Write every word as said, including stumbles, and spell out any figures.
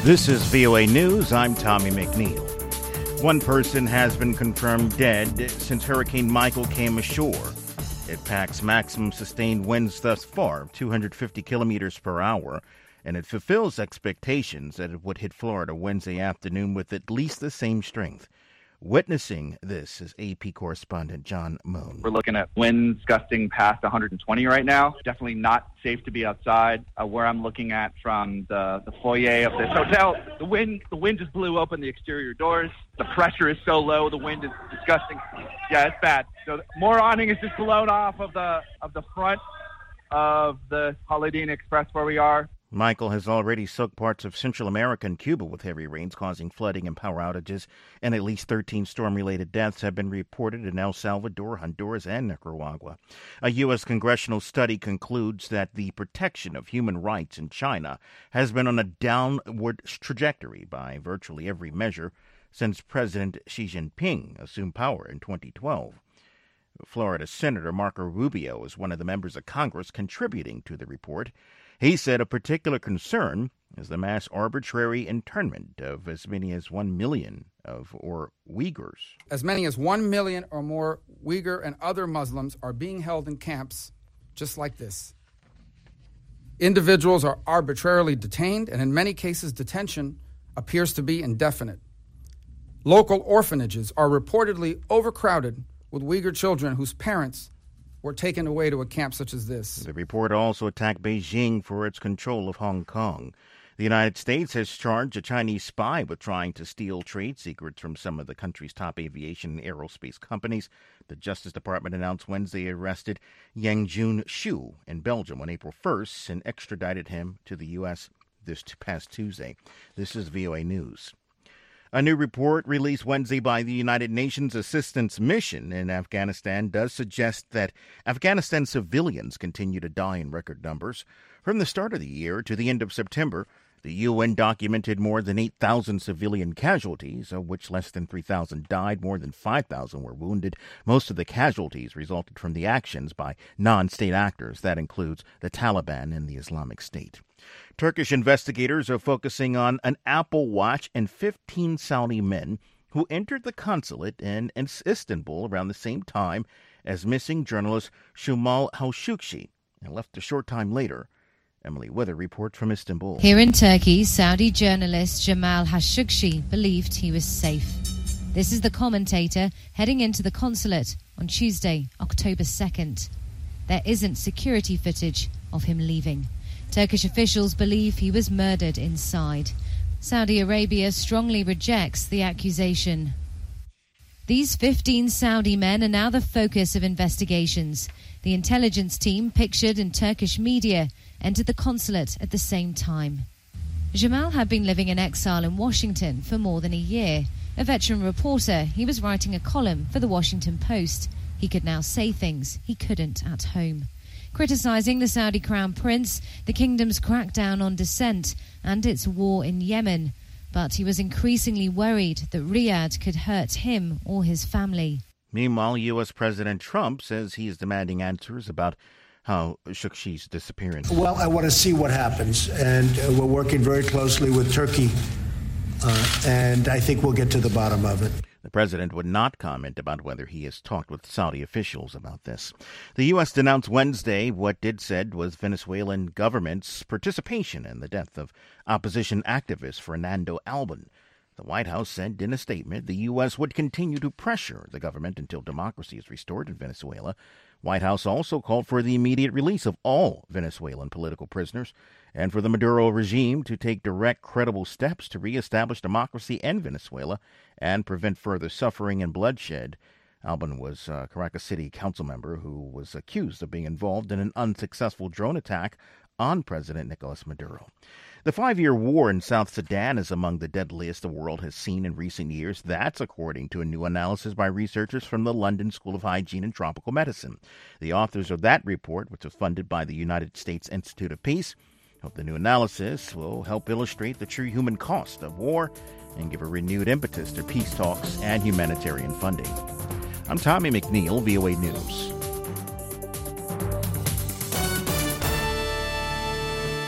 This is V O A News. I'm Tommy McNeil. One person has been confirmed dead since Hurricane Michael came ashore. It packs maximum sustained winds thus far, two hundred fifty kilometers per hour, and it fulfills expectations that it would hit Florida Wednesday afternoon with at least the same strength. Witnessing this is A P correspondent John Moon. We're looking at winds gusting past one hundred twenty right now. Definitely not safe to be outside. Uh, where I'm looking at from the, the foyer of this hotel, the wind the wind just blew open the exterior doors. The pressure is so low, the wind is disgusting. Yeah, it's bad. So more awning is just blown off of the of the front of the Holiday Inn Express where we are. Michael has already soaked parts of Central America and Cuba with heavy rains, causing flooding and power outages, and at least thirteen storm-related deaths have been reported in El Salvador, Honduras, and Nicaragua. A U S congressional study concludes that the protection of human rights in China has been on a downward trajectory by virtually every measure since President Xi Jinping assumed power in twenty twelve. Florida Senator Marco Rubio is one of the members of Congress contributing to the report. He said a particular concern is the mass arbitrary internment of as many as one million of or Uyghurs. As many as one million or more Uyghur and other Muslims are being held in camps just like this. Individuals are arbitrarily detained, and in many cases, detention appears to be indefinite. Local orphanages are reportedly overcrowded with Uyghur children whose parents were taken away to a camp such as this. The report also attacked Beijing for its control of Hong Kong. The United States has charged a Chinese spy with trying to steal trade secrets from some of the country's top aviation and aerospace companies. The Justice Department announced Wednesday it arrested Yang Jun-shu in Belgium on April first and extradited him to the U S this past Tuesday. This is V O A News. A new report released Wednesday by the United Nations Assistance Mission in Afghanistan does suggest that Afghanistan civilians continue to die in record numbers. From the start of the year to the end of September, the U N documented more than eight thousand civilian casualties, of which less than three thousand died, more than five thousand were wounded. Most of the casualties resulted from the actions by non-state actors. That includes the Taliban and the Islamic State. Turkish investigators are focusing on an Apple Watch and fifteen Saudi men who entered the consulate in Istanbul around the same time as missing journalist Jamal Khashoggi and left a short time later. Emily Wither reports from Istanbul. Here in Turkey, Saudi journalist Jamal Khashoggi believed he was safe. This is the commentator heading into the consulate on Tuesday, October second. There isn't security footage of him leaving. Turkish officials believe he was murdered inside. Saudi Arabia strongly rejects the accusation. These fifteen Saudi men are now the focus of investigations. The intelligence team, pictured in Turkish media, entered the consulate at the same time. Jamal had been living in exile in Washington for more than a year. A veteran reporter, he was writing a column for the Washington Post. He could now say things he couldn't at home. Criticising the Saudi Crown Prince, the kingdom's crackdown on dissent, and its war in Yemen. But he was increasingly worried that Riyadh could hurt him or his family. Meanwhile, U S. President Trump says he is demanding answers about how Khashoggi's disappearance. Well, I want to see what happens, and uh, we're working very closely with Turkey, uh, and I think we'll get to the bottom of it. The president would not comment about whether he has talked with Saudi officials about this. The U S denounced Wednesday what it said was Venezuelan government's participation in the death of opposition activist Fernando Albán. The White House said in a statement the U S would continue to pressure the government until democracy is restored in Venezuela. White House also called for the immediate release of all Venezuelan political prisoners and for the Maduro regime to take direct, credible steps to reestablish democracy in Venezuela and prevent further suffering and bloodshed. Albán was a Caracas City council member who was accused of being involved in an unsuccessful drone attack on President Nicolas Maduro. The five-year war in South Sudan is among the deadliest the world has seen in recent years. That's according to a new analysis by researchers from the London School of Hygiene and Tropical Medicine. The authors of that report, which was funded by the United States Institute of Peace, hope the new analysis will help illustrate the true human cost of war and give a renewed impetus to peace talks and humanitarian funding. I'm Tommy McNeil, V O A News.